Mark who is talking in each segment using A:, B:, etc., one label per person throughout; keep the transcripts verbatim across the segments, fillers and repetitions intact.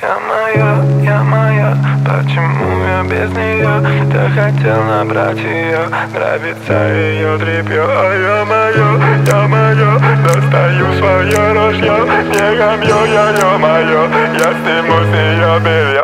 A: Я моя, я моя, почему я без нее? Ты хотел набрать ее, нравится ее тряпье. А я моя, я моя, достаю свое ружье. Бегом я, я, я моя, я сниму с нее белье.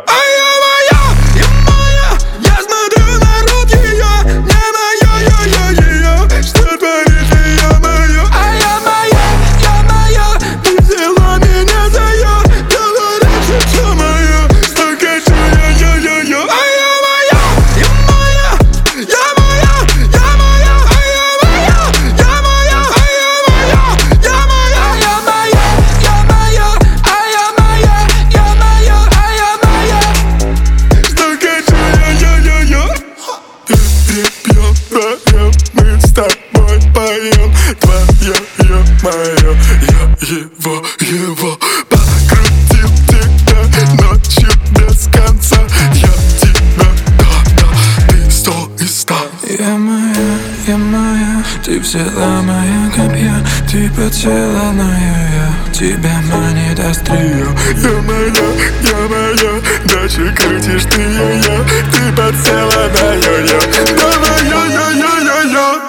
A: Мы с тобой поем, твоя, я моя, я его, его покрутил тебя ночью без конца. Я тебя, да, да, ты сто и сто.
B: Я моя, я моя, ты взяла мои копья, ты поцелованная, я тебя манит острие.
A: Я моя, я моя, дальше крутишь ты ее, ты поцелованная, я. Давай, я, я, я, я, я.